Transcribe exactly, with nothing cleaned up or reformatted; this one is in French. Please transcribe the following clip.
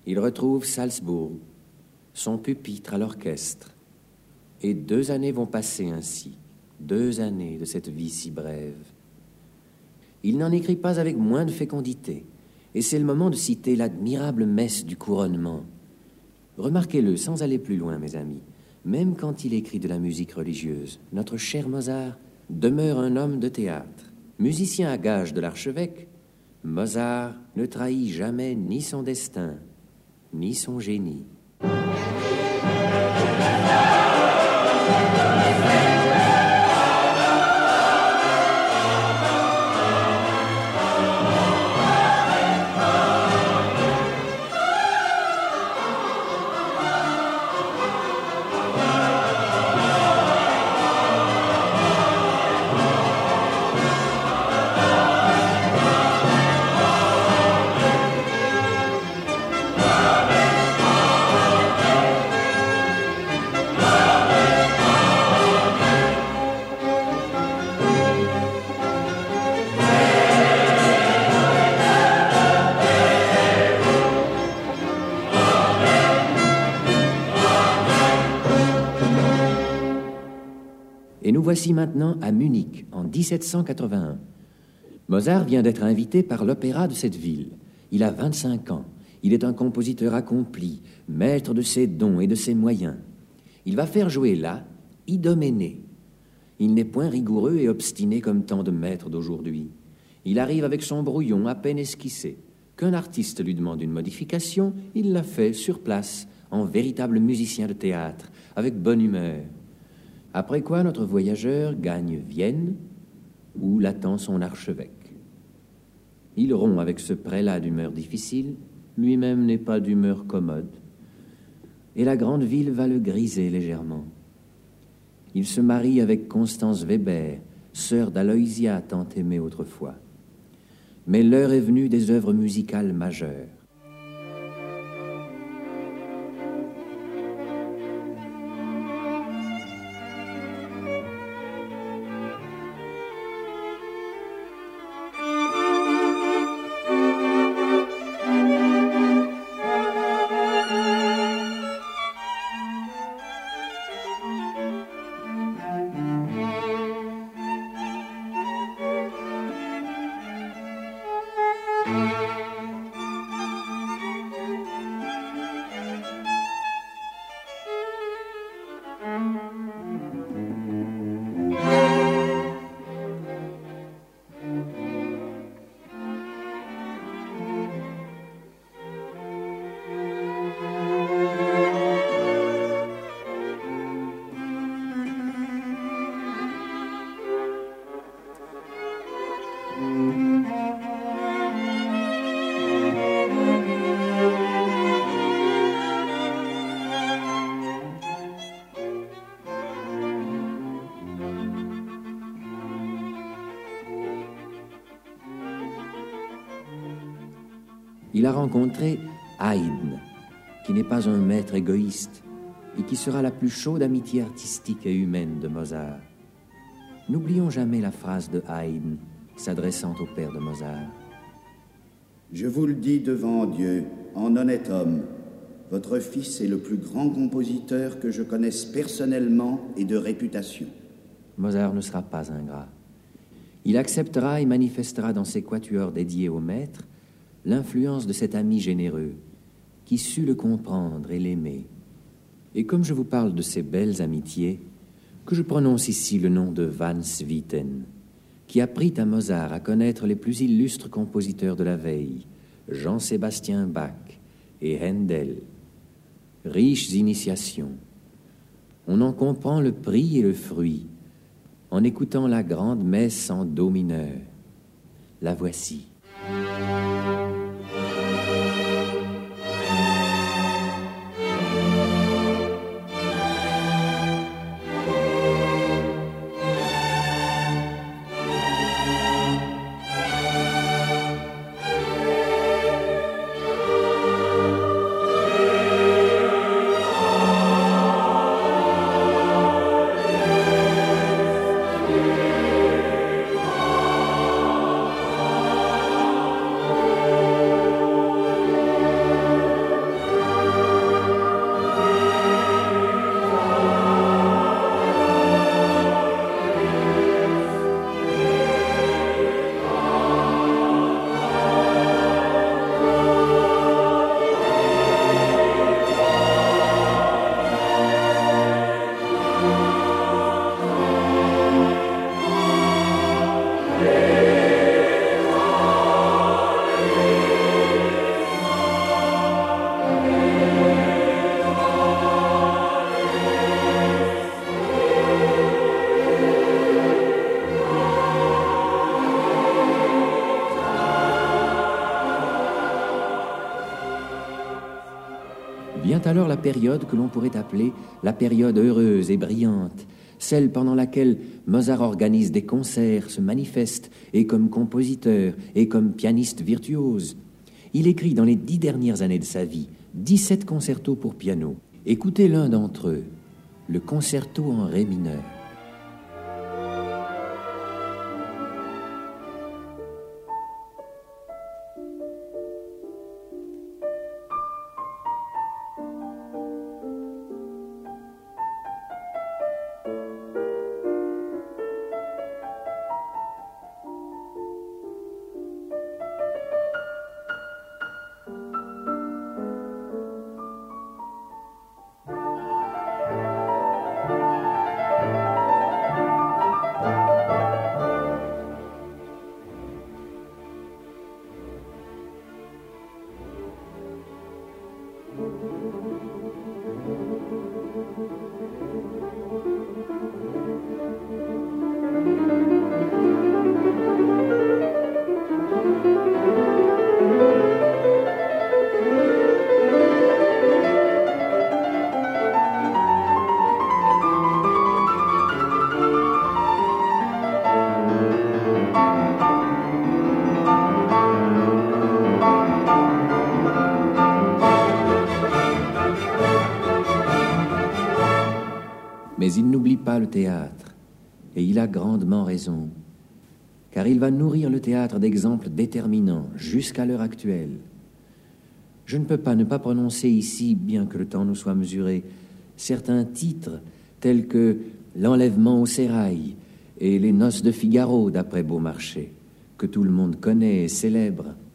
Il retrouve Salzbourg, son pupitre à l'orchestre. Et deux années vont passer ainsi, deux années de cette vie si brève. Il n'en écrit pas avec moins de fécondité, et c'est le moment de citer l'admirable messe du couronnement. Remarquez-le, sans aller plus loin, mes amis, même quand il écrit de la musique religieuse, notre cher Mozart demeure un homme de théâtre. Musicien à gage de l'archevêque, Mozart ne trahit jamais ni son destin, ni son génie. Et nous voici maintenant à Munich, en dix-sept cent quatre-vingt-un. Mozart vient d'être invité par l'opéra de cette ville. Il a vingt-cinq ans. Il est un compositeur accompli, maître de ses dons et de ses moyens. Il va faire jouer là Idoménée. Il n'est point rigoureux et obstiné comme tant de maîtres d'aujourd'hui. Il arrive avec son brouillon à peine esquissé. Qu'un artiste lui demande une modification, il la fait sur place, en véritable musicien de théâtre, avec bonne humeur. Après quoi, notre voyageur gagne Vienne, où l'attend son archevêque. Il rompt avec ce prélat d'humeur difficile, lui-même n'est pas d'humeur commode, et la grande ville va le griser légèrement. Il se marie avec Constance Weber, sœur d'Aloysia, tant aimée autrefois. Mais l'heure est venue des œuvres musicales majeures. Il a rencontré Haydn, qui n'est pas un maître égoïste et qui sera la plus chaude amitié artistique et humaine de Mozart. N'oublions jamais la phrase de Haydn s'adressant au père de Mozart. « Je vous le dis devant Dieu, en honnête homme, votre fils est le plus grand compositeur que je connaisse personnellement et de réputation. » Mozart ne sera pas ingrat. Il acceptera et manifestera dans ses quatuors dédiés au maître l'influence de cet ami généreux qui sut le comprendre et l'aimer. Et comme je vous parle de ces belles amitiés, que je prononce ici le nom de Van Swieten, qui apprit à Mozart à connaître les plus illustres compositeurs de la veille, Jean-Sébastien Bach et Handel. Riches initiations. On en comprend le prix et le fruit en écoutant la grande messe en do mineur. La voici. Vient alors la période que l'on pourrait appeler la période heureuse et brillante, celle pendant laquelle Mozart organise des concerts, se manifeste, et comme compositeur, et comme pianiste virtuose. Il écrit dans les dix dernières années de sa vie dix-sept concertos pour piano. Écoutez l'un d'entre eux, le concerto en ré mineur. Mais il n'oublie pas le théâtre, et il a grandement raison, car il va nourrir le théâtre d'exemples déterminants jusqu'à l'heure actuelle. Je ne peux pas ne pas prononcer ici, bien que le temps nous soit mesuré, certains titres tels que « L'enlèvement au sérail » et « Les noces de Figaro » d'après Beaumarchais, que tout le monde connaît et célèbre.